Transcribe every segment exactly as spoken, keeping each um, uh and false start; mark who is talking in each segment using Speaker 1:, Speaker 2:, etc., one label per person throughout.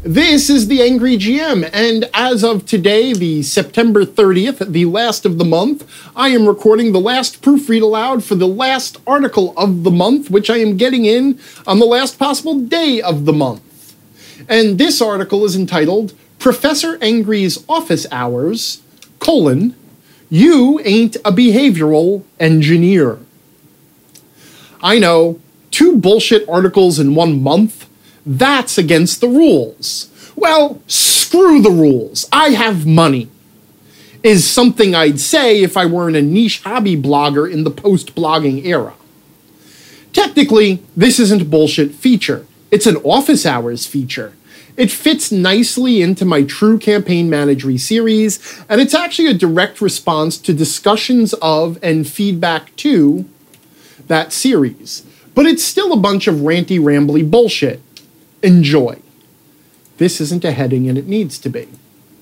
Speaker 1: This is the Angry G M, and as of today, the September thirtieth, the last of the month, I am recording the last proofread aloud for the last article of the month, which I am getting in on the last possible day of the month. And this article is entitled, Professor Angry's Office Hours, colon, You Ain't a Behavioral Engineer. I know, two bullshit articles in one month? That's against the rules. Well, screw the rules. I have money. Is something I'd say if I weren't a niche hobby blogger in the post-blogging era. Technically, this isn't a bullshit feature. It's an office hours feature. It fits nicely into my True Campaign Managery series, and it's actually a direct response to discussions of and feedback to that series. But it's still a bunch of ranty, rambly bullshit. Enjoy. This isn't a heading, and it needs to be.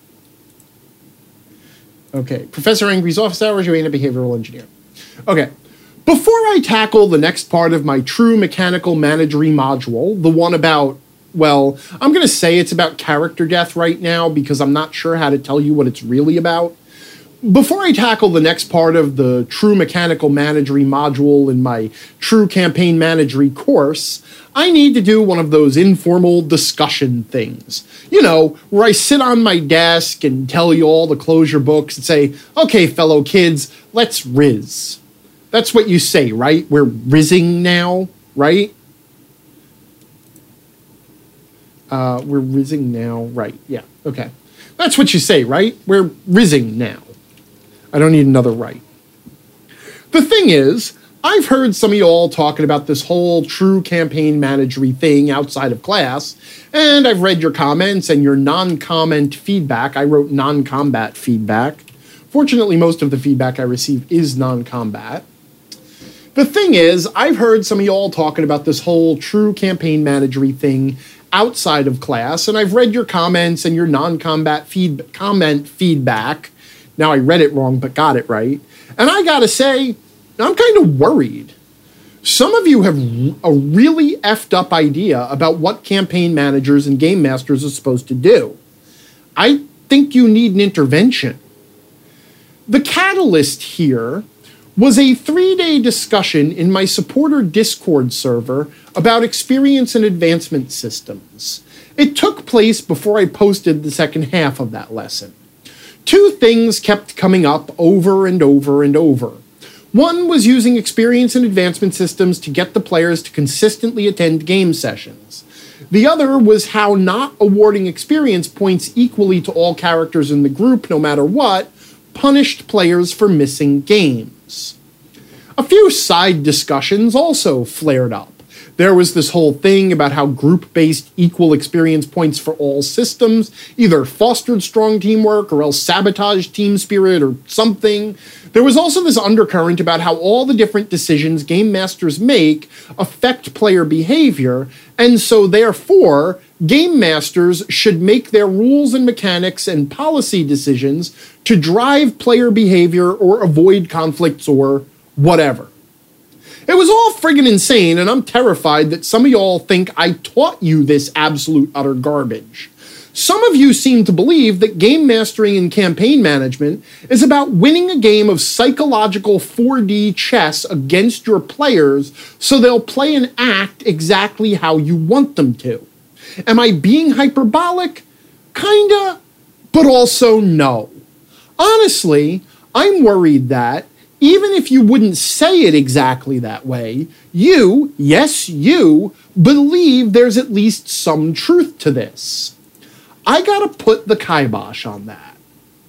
Speaker 1: Okay, Professor Angry's Office Hours, You Ain't a Behavioral Engineer. Okay, before I tackle the next part of my True Mechanical Managery module, the one about, well, I'm going to say it's about character death right now because I'm not sure how to tell you what it's really about. Before I tackle the next part of the True Mechanical Managery module in my True Campaign Managery course, I need to do one of those informal discussion things. You know, where I sit on my desk and tell you all to close your books and say, okay, fellow kids, let's riz. That's what you say, right? We're rizzing now, right? Uh, we're rizzing now, right? Yeah, okay. That's what you say, right? We're rizzing now. I don't need another right. The thing is, I've heard some of y'all talking about this whole True Campaign Managery thing outside of class, and I've read your comments and your non-comment feedback. I wrote non-combat feedback. Fortunately, most of the feedback I receive is non-combat. The thing is, I've heard some of y'all talking about this whole True Campaign Managery thing outside of class, and I've read your comments and your non-combat feed- comment feedback. Now, I read it wrong, but got it right. And I gotta say, I'm kind of worried. Some of you have a really effed up idea about what campaign managers and game masters are supposed to do. I think you need an intervention. The catalyst here was a three-day discussion in my supporter Discord server about experience and advancement systems. It took place before I posted the second half of that lesson. Two things kept coming up over and over and over. One was using experience and advancement systems to get the players to consistently attend game sessions. The other was how not awarding experience points equally to all characters in the group, no matter what, punished players for missing games. A few side discussions also flared up. There was this whole thing about how group-based equal experience points for all systems either fostered strong teamwork or else sabotaged team spirit or something. There was also this undercurrent about how all the different decisions game masters make affect player behavior, and so therefore, game masters should make their rules and mechanics and policy decisions to drive player behavior or avoid conflicts or whatever. It was all friggin' insane, and I'm terrified that some of y'all think I taught you this absolute utter garbage. Some of you seem to believe that game mastering and campaign management is about winning a game of psychological four D chess against your players so they'll play and act exactly how you want them to. Am I being hyperbolic? Kinda, but also no. Honestly, I'm worried that even if you wouldn't say it exactly that way, you, yes you, believe there's at least some truth to this. I gotta put the kibosh on that.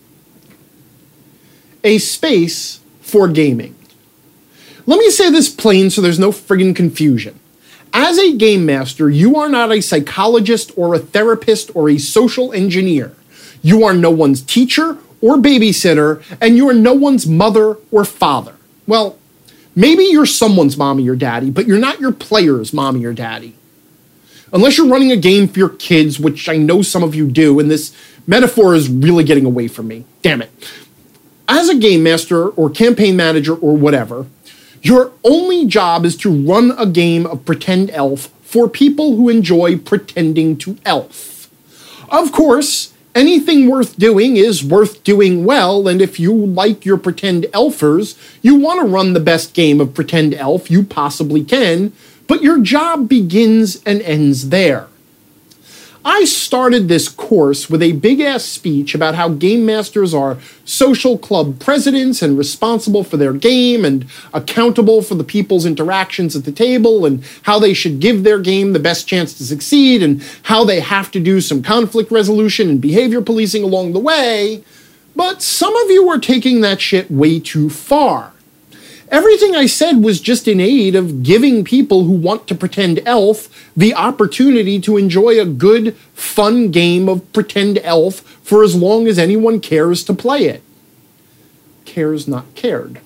Speaker 1: A space for gaming. Let me say this plain so there's no friggin' confusion. As a game master, you are not a psychologist or a therapist or a social engineer. You are no one's teacher or babysitter, and you are no one's mother or father. Well, maybe you're someone's mommy or daddy, but you're not your player's mommy or daddy. Unless you're running a game for your kids, which I know some of you do, and this metaphor is really getting away from me. Damn it. As a game master or campaign manager or whatever, your only job is to run a game of pretend elf for people who enjoy pretending to elf. Of course, anything worth doing is worth doing well, and if you like your pretend elfers, you want to run the best game of pretend elf you possibly can, but your job begins and ends there. I started this course with a big-ass speech about how game masters are social club presidents and responsible for their game and accountable for the people's interactions at the table and how they should give their game the best chance to succeed and how they have to do some conflict resolution and behavior policing along the way. But some of you are taking that shit way too far. Everything I said was just in aid of giving people who want to pretend elf the opportunity to enjoy a good, fun game of pretend elf for as long as anyone cares to play it. Cares not cared.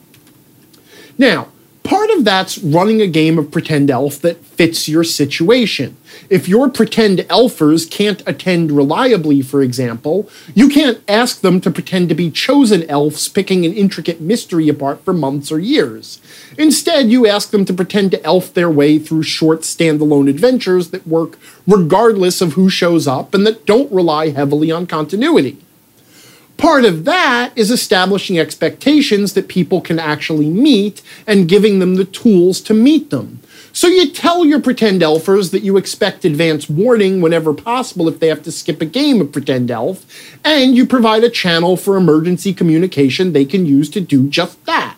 Speaker 1: Now, part of that's running a game of pretend elf that fits your situation. If your pretend elfers can't attend reliably, for example, you can't ask them to pretend to be chosen elves picking an intricate mystery apart for months or years. Instead, you ask them to pretend to elf their way through short standalone adventures that work regardless of who shows up and that don't rely heavily on continuity. Part of that is establishing expectations that people can actually meet and giving them the tools to meet them. So you tell your pretend elfers that you expect advance warning whenever possible if they have to skip a game of pretend elf, and you provide a channel for emergency communication they can use to do just that.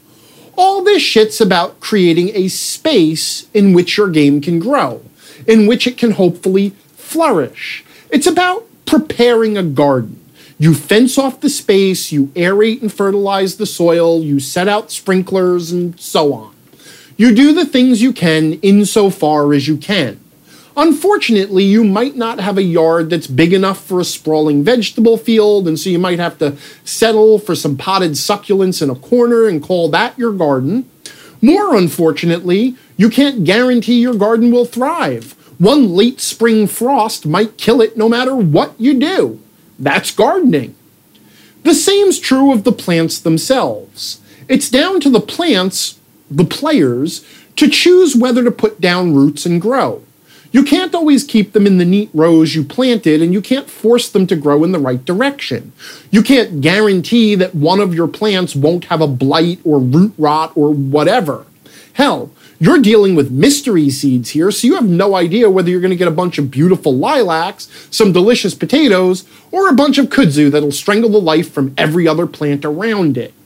Speaker 1: All this shit's about creating a space in which your game can grow, in which it can hopefully flourish. It's about preparing a garden. You fence off the space, you aerate and fertilize the soil, you set out sprinklers, and so on. You do the things you can insofar as you can. Unfortunately, you might not have a yard that's big enough for a sprawling vegetable field, and so you might have to settle for some potted succulents in a corner and call that your garden. More unfortunately, you can't guarantee your garden will thrive. One late spring frost might kill it no matter what you do. That's gardening. The same's true of the plants themselves. It's down to the plants, the players, to choose whether to put down roots and grow. You can't always keep them in the neat rows you planted, and you can't force them to grow in the right direction. You can't guarantee that one of your plants won't have a blight or root rot or whatever. Hell, you're dealing with mystery seeds here, so you have no idea whether you're going to get a bunch of beautiful lilacs, some delicious potatoes, or a bunch of kudzu that'll strangle the life from every other plant around it.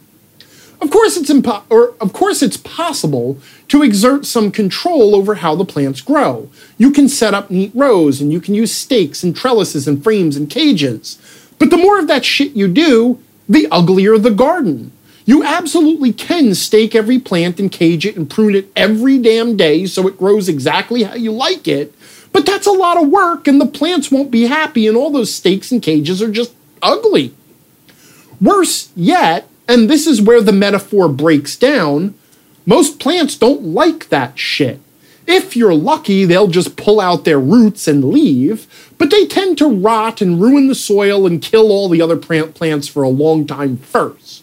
Speaker 1: Of course, it's impo- or of course it's possible to exert some control over how the plants grow. You can set up neat rows, and you can use stakes and trellises and frames and cages. But the more of that shit you do, the uglier the garden. You absolutely can stake every plant and cage it and prune it every damn day so it grows exactly how you like it, but that's a lot of work and the plants won't be happy and all those stakes and cages are just ugly. Worse yet, and this is where the metaphor breaks down, most plants don't like that shit. If you're lucky, they'll just pull out their roots and leave, but they tend to rot and ruin the soil and kill all the other plants for a long time first.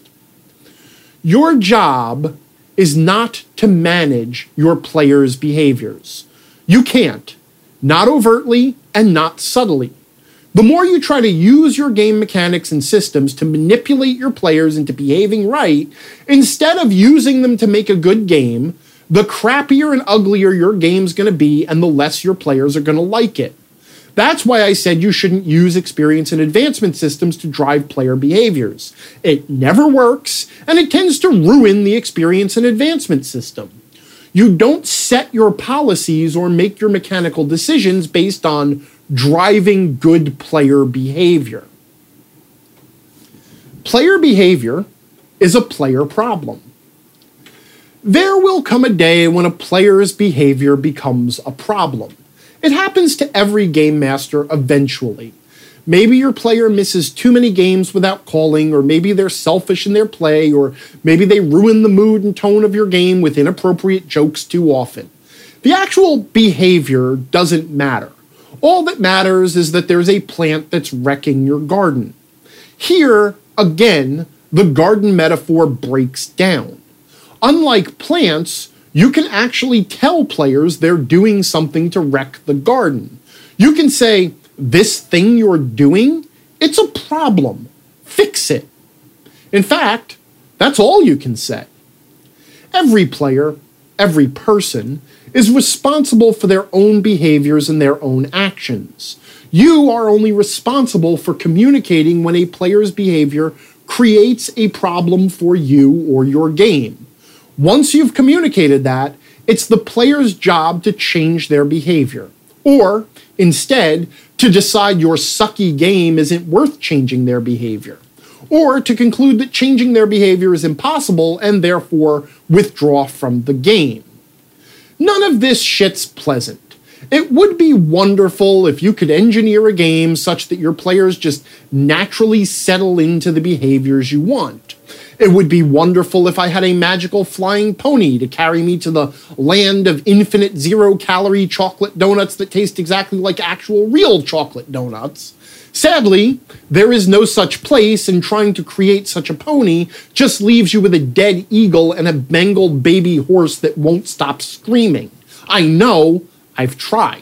Speaker 1: Your job is not to manage your players' behaviors. You can't, not overtly and not subtly. The more you try to use your game mechanics and systems to manipulate your players into behaving right, instead of using them to make a good game, the crappier and uglier your game's going to be and the less your players are going to like it. That's why I said you shouldn't use experience and advancement systems to drive player behaviors. It never works, and it tends to ruin the experience and advancement system. You don't set your policies or make your mechanical decisions based on driving good player behavior. Player behavior is a player problem. There will come a day when a player's behavior becomes a problem. It happens to every game master eventually. Maybe your player misses too many games without calling, or maybe they're selfish in their play, or maybe they ruin the mood and tone of your game with inappropriate jokes too often. The actual behavior doesn't matter. All that matters is that there's a plant that's wrecking your garden. Here, again, the garden metaphor breaks down. Unlike plants, you can actually tell players they're doing something to wreck the garden. You can say, this thing you're doing, it's a problem. Fix it. In fact, that's all you can say. Every player, every person, is responsible for their own behaviors and their own actions. You are only responsible for communicating when a player's behavior creates a problem for you or your game. Once you've communicated that, it's the player's job to change their behavior. Or, instead, to decide your sucky game isn't worth changing their behavior. Or to conclude that changing their behavior is impossible and therefore withdraw from the game. None of this shit's pleasant. It would be wonderful if you could engineer a game such that your players just naturally settle into the behaviors you want. It would be wonderful if I had a magical flying pony to carry me to the land of infinite zero-calorie chocolate donuts that taste exactly like actual real chocolate donuts. Sadly, there is no such place, and trying to create such a pony just leaves you with a dead eagle and a mangled baby horse that won't stop screaming. I know, I've tried.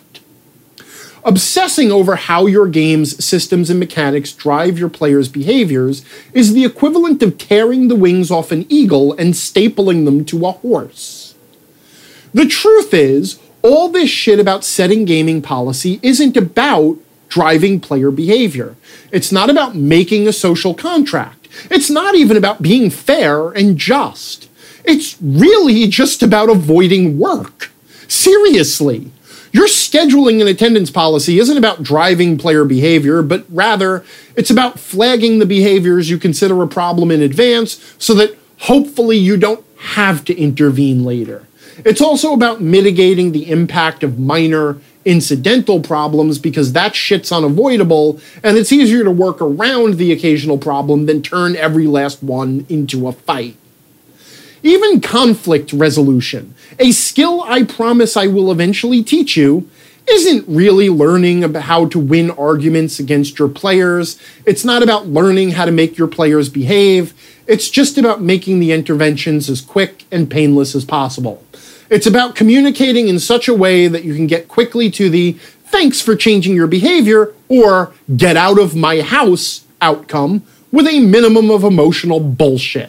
Speaker 1: Obsessing over how your game's systems and mechanics drive your players' behaviors is the equivalent of tearing the wings off an eagle and stapling them to a horse. The truth is, all this shit about setting gaming policy isn't about driving player behavior. It's not about making a social contract. It's not even about being fair and just. It's really just about avoiding work. Seriously. Your scheduling and attendance policy isn't about driving player behavior, but rather it's about flagging the behaviors you consider a problem in advance so that hopefully you don't have to intervene later. It's also about mitigating the impact of minor incidental problems because that shit's unavoidable and it's easier to work around the occasional problem than turn every last one into a fight. Even conflict resolution, a skill I promise I will eventually teach you, isn't really learning about how to win arguments against your players. It's not about learning how to make your players behave. It's just about making the interventions as quick and painless as possible. It's about communicating in such a way that you can get quickly to the thanks for changing your behavior or get out of my house outcome with a minimum of emotional bullshit.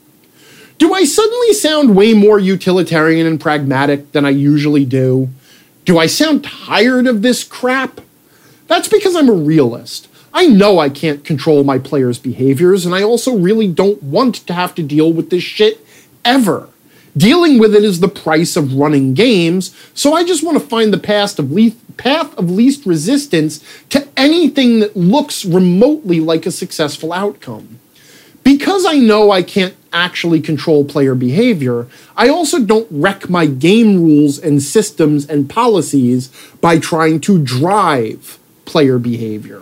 Speaker 1: Do I suddenly sound way more utilitarian and pragmatic than I usually do? Do I sound tired of this crap? That's because I'm a realist. I know I can't control my players' behaviors, and I also really don't want to have to deal with this shit ever. Dealing with it is the price of running games, so I just want to find the path of least, path of least resistance to anything that looks remotely like a successful outcome. Because I know I can't actually control player behavior, I also don't wreck my game rules and systems and policies by trying to drive player behavior.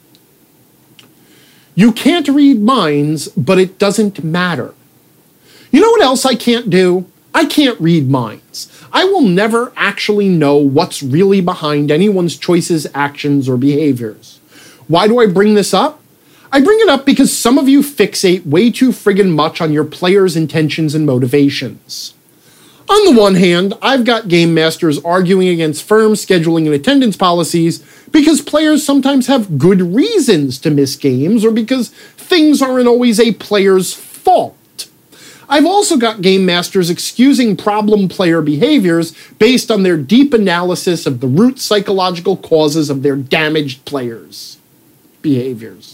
Speaker 1: You can't read minds, but it doesn't matter. You know what else I can't do? I can't read minds. I will never actually know what's really behind anyone's choices, actions, or behaviors. Why do I bring this up? I bring it up because some of you fixate way too friggin' much on your players' intentions and motivations. On the one hand, I've got game masters arguing against firm scheduling and attendance policies because players sometimes have good reasons to miss games or because things aren't always a player's fault. I've also got game masters excusing problem player behaviors based on their deep analysis of the root psychological causes of their damaged players' behaviors.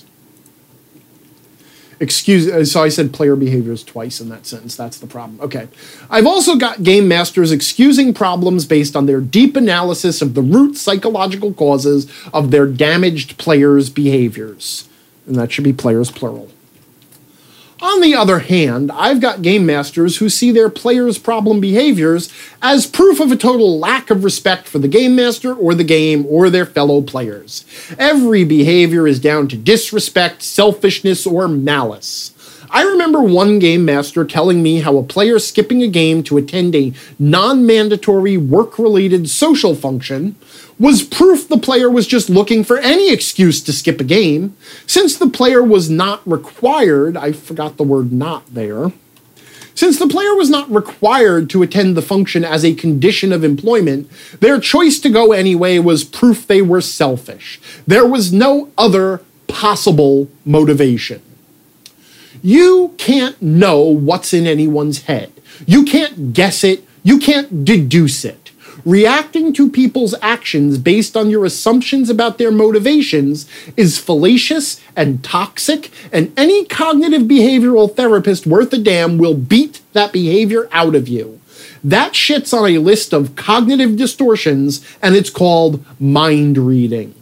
Speaker 1: Excuse, so I said player behaviors twice in that sentence. That's the problem. Okay. I've also got game masters excusing problems based on their deep analysis of the root psychological causes of their damaged players' behaviors. And that should be players plural. On the other hand, I've got game masters who see their players' problem behaviors as proof of a total lack of respect for the game master or the game or their fellow players. Every behavior is down to disrespect, selfishness, or malice. I remember one game master telling me how a player skipping a game to attend a non-mandatory work-related social function was proof the player was just looking for any excuse to skip a game. Since the player was not required, I forgot the word not there, Since the player was not required to attend the function as a condition of employment, their choice to go anyway was proof they were selfish. There was no other possible motivation. You can't know what's in anyone's head. You can't guess it. You can't deduce it. Reacting to people's actions based on your assumptions about their motivations is fallacious and toxic, and any cognitive behavioral therapist worth a damn will beat that behavior out of you. That shit's on a list of cognitive distortions, and it's called mind reading.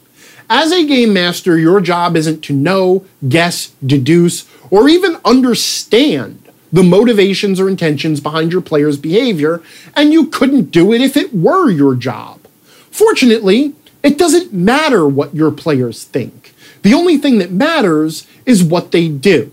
Speaker 1: As a game master, your job isn't to know, guess, deduce, or even understand the motivations or intentions behind your player's behavior, and you couldn't do it if it were your job. Fortunately, it doesn't matter what your players think. The only thing that matters is what they do.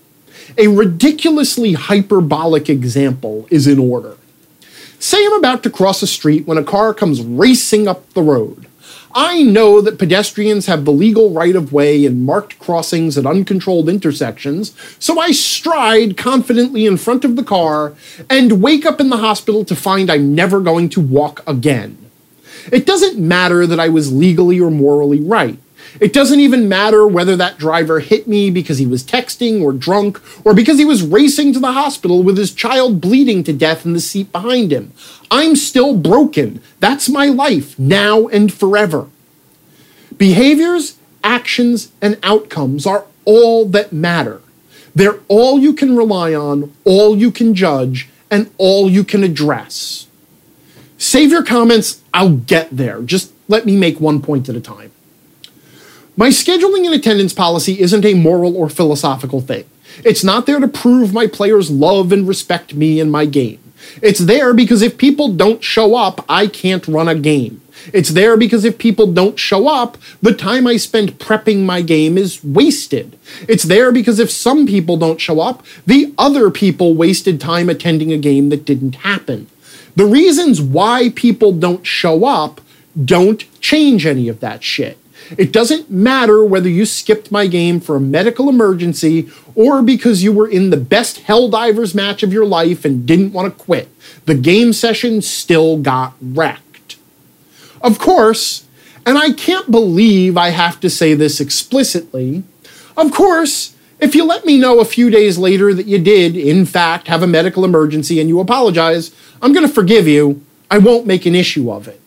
Speaker 1: A ridiculously hyperbolic example is in order. Say I'm about to cross a street when a car comes racing up the road. I know that pedestrians have the legal right-of-way in marked crossings at uncontrolled intersections, so I stride confidently in front of the car and wake up in the hospital to find I'm never going to walk again. It doesn't matter that I was legally or morally right. It doesn't even matter whether that driver hit me because he was texting or drunk, or because he was racing to the hospital with his child bleeding to death in the seat behind him. I'm still broken. That's my life, now and forever. Behaviors, actions, and outcomes are all that matter. They're all you can rely on, all you can judge, and all you can address. Save your comments, I'll get there. Just let me make one point at a time. My scheduling and attendance policy isn't a moral or philosophical thing. It's not there to prove my players love and respect me and my game. It's there because if people don't show up, I can't run a game. It's there because if people don't show up, the time I spend prepping my game is wasted. It's there because if some people don't show up, the other people wasted time attending a game that didn't happen. The reasons why people don't show up don't change any of that shit. It doesn't matter whether you skipped my game for a medical emergency or because you were in the best Helldivers match of your life and didn't want to quit. The game session still got wrecked. Of course, and I can't believe I have to say this explicitly, of course, if you let me know a few days later that you did, in fact, have a medical emergency and you apologize, I'm going to forgive you. I won't make an issue of it.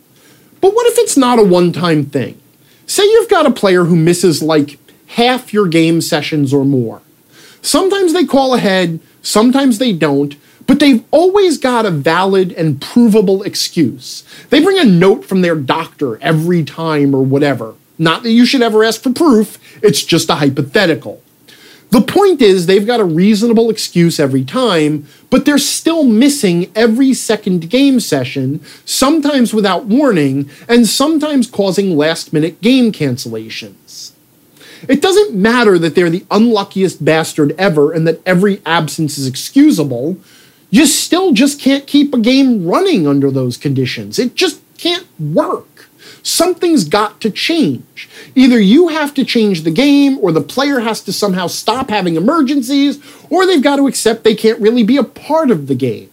Speaker 1: But what if it's not a one-time thing? Say you've got a player who misses like half your game sessions or more. Sometimes they call ahead, sometimes they don't, but they've always got a valid and provable excuse. They bring a note from their doctor every time or whatever. Not that you should ever ask for proof, it's just a hypothetical. The point is they've got a reasonable excuse every time, but they're still missing every second game session, sometimes without warning, and sometimes causing last-minute game cancellations. It doesn't matter that they're the unluckiest bastard ever and that every absence is excusable. You still just can't keep a game running under those conditions. It just can't work. Something's got to change. Either you have to change the game, or the player has to somehow stop having emergencies, or they've got to accept they can't really be a part of the game.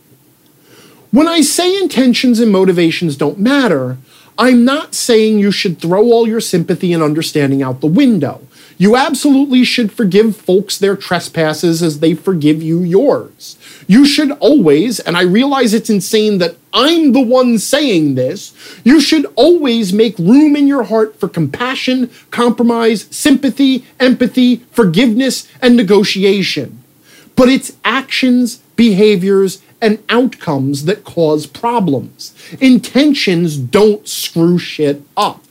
Speaker 1: When I say intentions and motivations don't matter, I'm not saying you should throw all your sympathy and understanding out the window. You absolutely should forgive folks their trespasses as they forgive you yours. You should always, and I realize it's insane that I'm the one saying this, you should always make room in your heart for compassion, compromise, sympathy, empathy, forgiveness, and negotiation. But it's actions, behaviors, and outcomes that cause problems. Intentions don't screw shit up.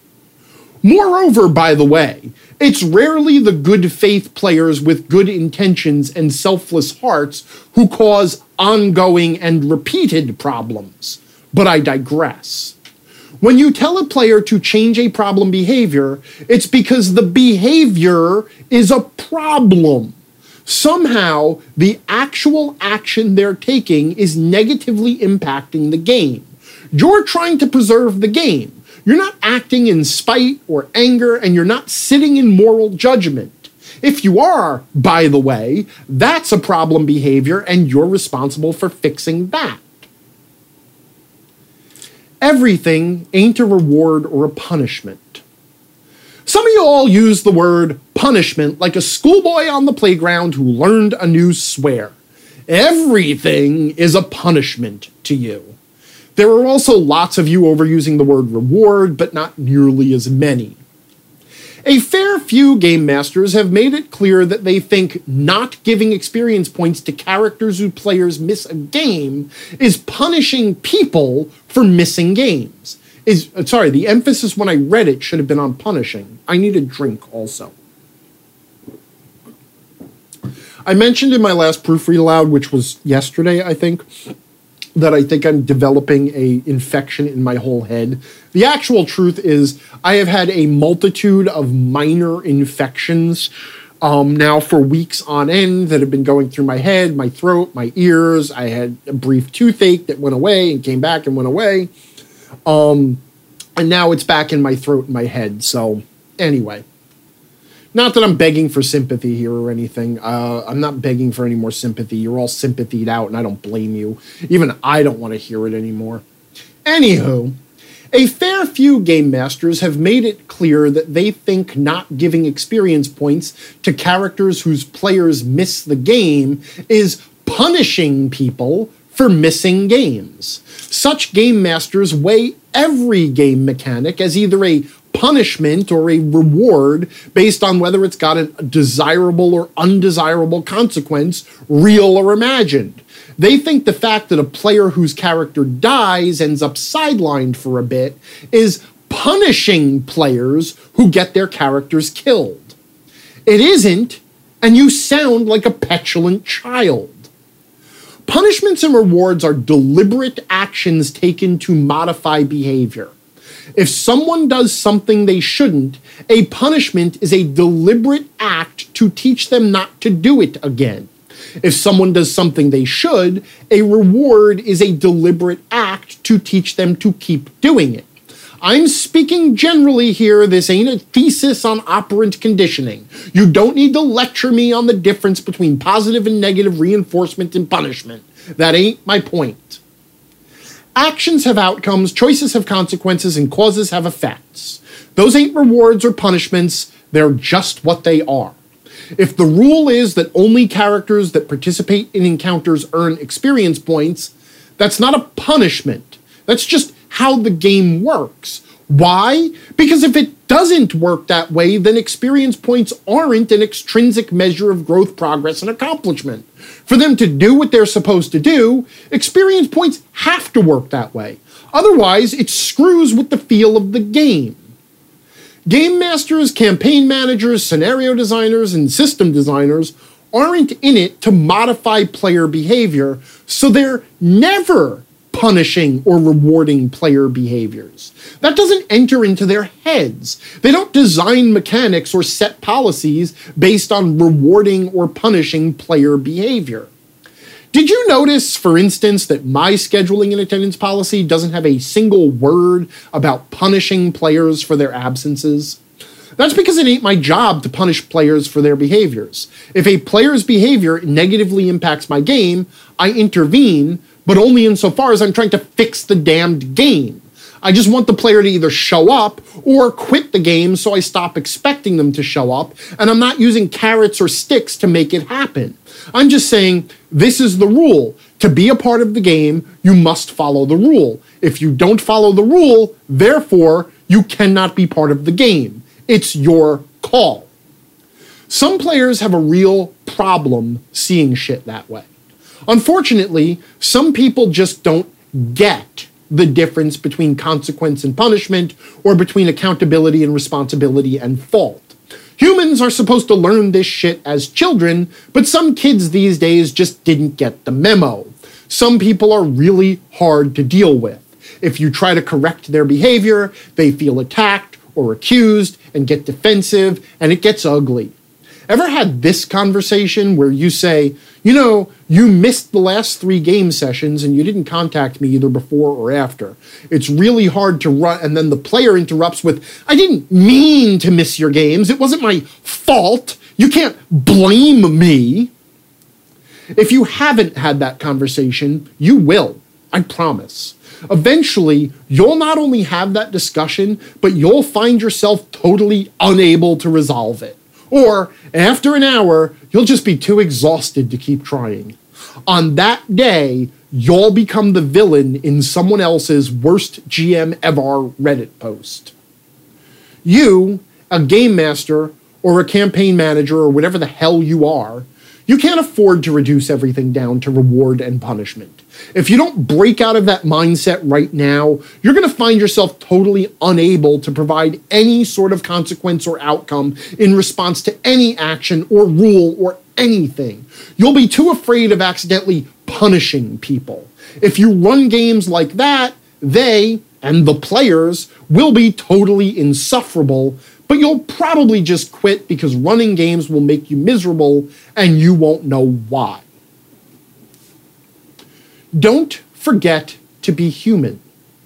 Speaker 1: Moreover, by the way, it's rarely the good faith players with good intentions and selfless hearts who cause ongoing and repeated problems. But I digress. When you tell a player to change a problem behavior, it's because the behavior is a problem. Somehow, the actual action they're taking is negatively impacting the game. You're trying to preserve the game. You're not acting in spite or anger, and you're not sitting in moral judgment. If you are, by the way, that's a problem behavior and you're responsible for fixing that. Everything ain't a reward or a punishment. Some of you all use the word punishment like a schoolboy on the playground who learned a new swear. Everything is a punishment to you. There are also lots of you overusing the word reward, but not nearly as many. A fair few game masters have made it clear that they think not giving experience points to characters whose players miss a game is punishing people for missing games. Is sorry, the emphasis when I read it should have been on punishing. I need a drink also. I mentioned in my last proofread aloud, which was yesterday, I think, that I think I'm developing a infection in my whole head. The actual truth is I have had a multitude of minor infections um, now for weeks on end that have been going through my head, my throat, my ears. I had a brief toothache that went away and came back and went away. Um, and now it's back in my throat and my head. So anyway. Not that I'm begging for sympathy here or anything. Uh, I'm not begging for any more sympathy. You're all sympathied out, and I don't blame you. Even I don't want to hear it anymore. Anywho, a fair few game masters have made it clear that they think not giving experience points to characters whose players miss the game is punishing people for missing games. Such game masters weigh every game mechanic as either a punishment or a reward based on whether it's got a desirable or undesirable consequence, real or imagined. They think the fact that a player whose character dies ends up sidelined for a bit is punishing players who get their characters killed. It isn't, and you sound like a petulant child. Punishments and rewards are deliberate actions taken to modify behavior. If someone does something they shouldn't, a punishment is a deliberate act to teach them not to do it again. If someone does something they should, a reward is a deliberate act to teach them to keep doing it. I'm speaking generally here. This ain't a thesis on operant conditioning. You don't need to lecture me on the difference between positive and negative reinforcement and punishment. That ain't my point. Actions have outcomes, choices have consequences, and causes have effects. Those ain't rewards or punishments, they're just what they are. If the rule is that only characters that participate in encounters earn experience points, that's not a punishment. That's just how the game works. Why? Because if it doesn't work that way, then experience points aren't an extrinsic measure of growth, progress, and accomplishment. For them to do what they're supposed to do, experience points have to work that way. Otherwise, it screws with the feel of the game. Game masters, campaign managers, scenario designers, and system designers aren't in it to modify player behavior, so they're never punishing or rewarding player behaviors. That doesn't enter into their heads. They don't design mechanics or set policies based on rewarding or punishing player behavior. Did you notice, for instance, that my scheduling and attendance policy doesn't have a single word about punishing players for their absences? That's because it ain't my job to punish players for their behaviors. If a player's behavior negatively impacts my game, I intervene, but only insofar as I'm trying to fix the damned game. I just want the player to either show up or quit the game so I stop expecting them to show up, and I'm not using carrots or sticks to make it happen. I'm just saying, this is the rule. To be a part of the game, you must follow the rule. If you don't follow the rule, therefore, you cannot be part of the game. It's your call. Some players have a real problem seeing shit that way. Unfortunately, some people just don't get the difference between consequence and punishment, or between accountability and responsibility and fault. Humans are supposed to learn this shit as children, but some kids these days just didn't get the memo. Some people are really hard to deal with. If you try to correct their behavior, they feel attacked or accused and get defensive, and it gets ugly. Ever had this conversation where you say, you know, you missed the last three game sessions and you didn't contact me either before or after. It's really hard to run, and then the player interrupts with, I didn't mean to miss your games. It wasn't my fault. You can't blame me. If you haven't had that conversation, you will. I promise. Eventually, you'll not only have that discussion, but you'll find yourself totally unable to resolve it. Or, after an hour, you'll just be too exhausted to keep trying. On that day, you'll become the villain in someone else's worst G M ever Reddit post. You, a game master, or a campaign manager, or whatever the hell you are, you can't afford to reduce everything down to reward and punishment. If you don't break out of that mindset right now, you're going to find yourself totally unable to provide any sort of consequence or outcome in response to any action or rule or anything. You'll be too afraid of accidentally punishing people. If you run games like that, they, and the players, will be totally insufferable, but you'll probably just quit because running games will make you miserable and you won't know why. Don't forget to be human.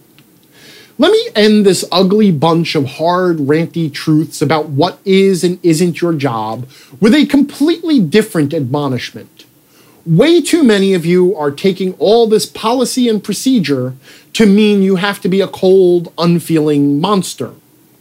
Speaker 1: Let me end this ugly bunch of hard, ranty truths about what is and isn't your job with a completely different admonishment. Way too many of you are taking all this policy and procedure to mean you have to be a cold, unfeeling monster.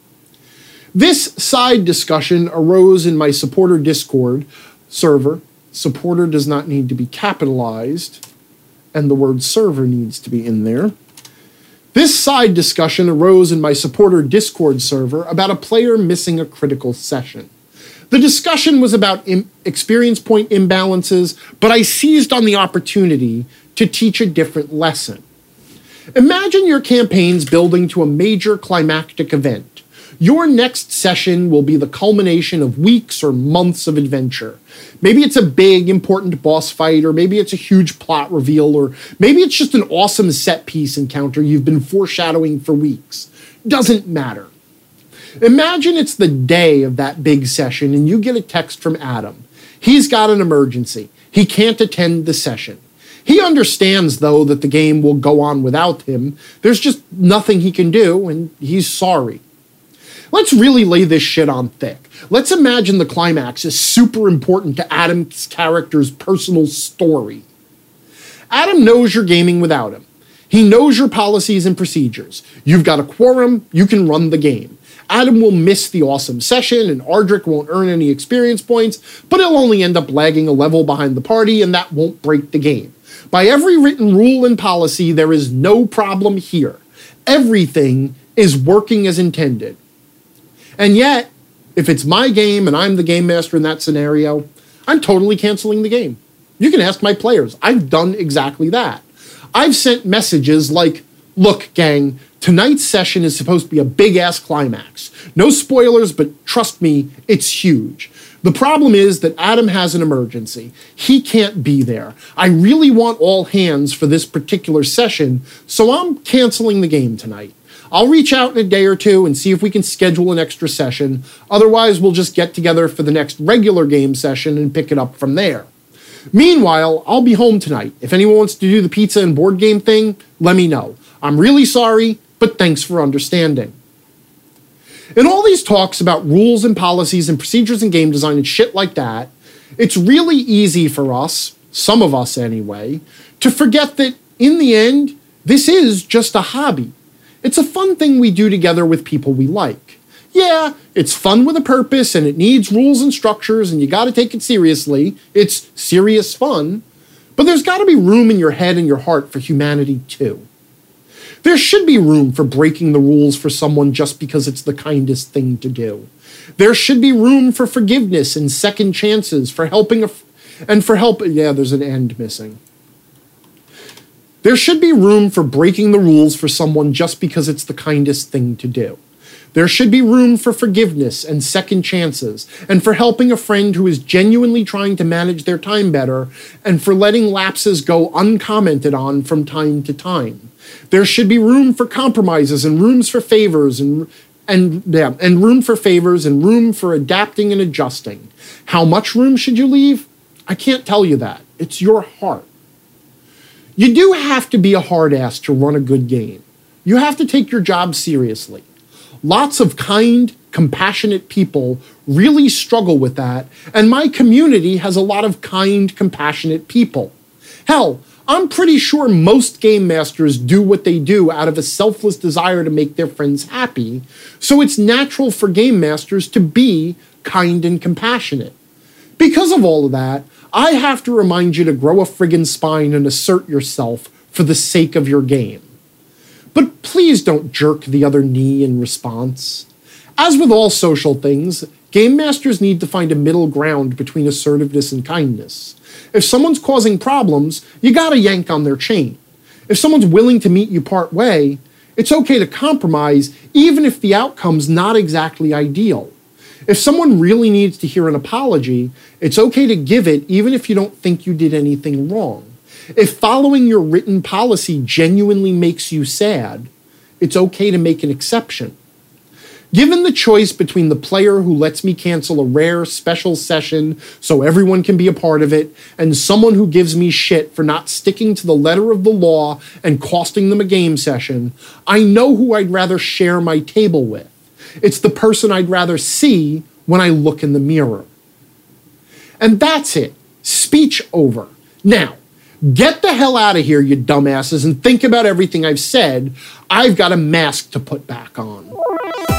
Speaker 1: This side discussion arose in my supporter Discord server. Supporter does not need to be capitalized, and the word server needs to be in there. This side discussion arose in my supporter Discord server about a player missing a critical session. The discussion was about im- experience point imbalances, but I seized on the opportunity to teach a different lesson. Imagine your campaign's building to a major climactic event. Your next session will be the culmination of weeks or months of adventure. Maybe it's a big, important boss fight, or maybe it's a huge plot reveal, or maybe it's just an awesome set-piece encounter you've been foreshadowing for weeks. Doesn't matter. Imagine it's the day of that big session and you get a text from Adam. He's got an emergency. He can't attend the session. He understands, though, that the game will go on without him. There's just nothing he can do, and he's sorry. Let's really lay this shit on thick. Let's imagine the climax is super important to Adam's character's personal story. Adam knows you're gaming without him. He knows your policies and procedures. You've got a quorum, you can run the game. Adam will miss the awesome session, and Ardrick won't earn any experience points, but he'll only end up lagging a level behind the party, and that won't break the game. By every written rule and policy, there is no problem here. Everything is working as intended. And yet, if it's my game and I'm the game master in that scenario, I'm totally canceling the game. You can ask my players. I've done exactly that. I've sent messages like, look, gang, tonight's session is supposed to be a big-ass climax. No spoilers, but trust me, it's huge. The problem is that Adam has an emergency. He can't be there. I really want all hands for this particular session, so I'm canceling the game tonight. I'll reach out in a day or two and see if we can schedule an extra session. Otherwise, we'll just get together for the next regular game session and pick it up from there. Meanwhile, I'll be home tonight. If anyone wants to do the pizza and board game thing, let me know. I'm really sorry, but thanks for understanding. In all these talks about rules and policies and procedures and game design and shit like that, it's really easy for us, some of us anyway, to forget that in the end, this is just a hobby. It's a fun thing we do together with people we like. Yeah, it's fun with a purpose and it needs rules and structures and you gotta take it seriously. It's serious fun. But there's gotta be room in your head and your heart for humanity too. There should be room for breaking the rules for someone just because it's the kindest thing to do. There should be room for forgiveness and second chances, for helping a f- and for help. Yeah, there's an end missing. There should be room for breaking the rules for someone just because it's the kindest thing to do. There should be room for forgiveness and second chances, and for helping a friend who is genuinely trying to manage their time better, and for letting lapses go uncommented on from time to time. There should be room for compromises and rooms for favors and and yeah, and room for favors and room for adapting and adjusting. How much room should you leave? I can't tell you that. It's your heart. You do have to be a hard ass to run a good game. You have to take your job seriously. Lots of kind, compassionate people really struggle with that, and my community has a lot of kind, compassionate people. Hell, I'm pretty sure most game masters do what they do out of a selfless desire to make their friends happy, so it's natural for game masters to be kind and compassionate. Because of all of that, I have to remind you to grow a friggin' spine and assert yourself for the sake of your game. But please don't jerk the other knee in response. As with all social things, game masters need to find a middle ground between assertiveness and kindness. If someone's causing problems, you gotta yank on their chain. If someone's willing to meet you part way, it's okay to compromise even if the outcome's not exactly ideal. If someone really needs to hear an apology, it's okay to give it even if you don't think you did anything wrong. If following your written policy genuinely makes you sad, it's okay to make an exception. Given the choice between the player who lets me cancel a rare special session so everyone can be a part of it, and someone who gives me shit for not sticking to the letter of the law and costing them a game session, I know who I'd rather share my table with. It's the person I'd rather see when I look in the mirror. And that's it. Speech over. Now, get the hell out of here, you dumbasses, and think about everything I've said. I've got a mask to put back on.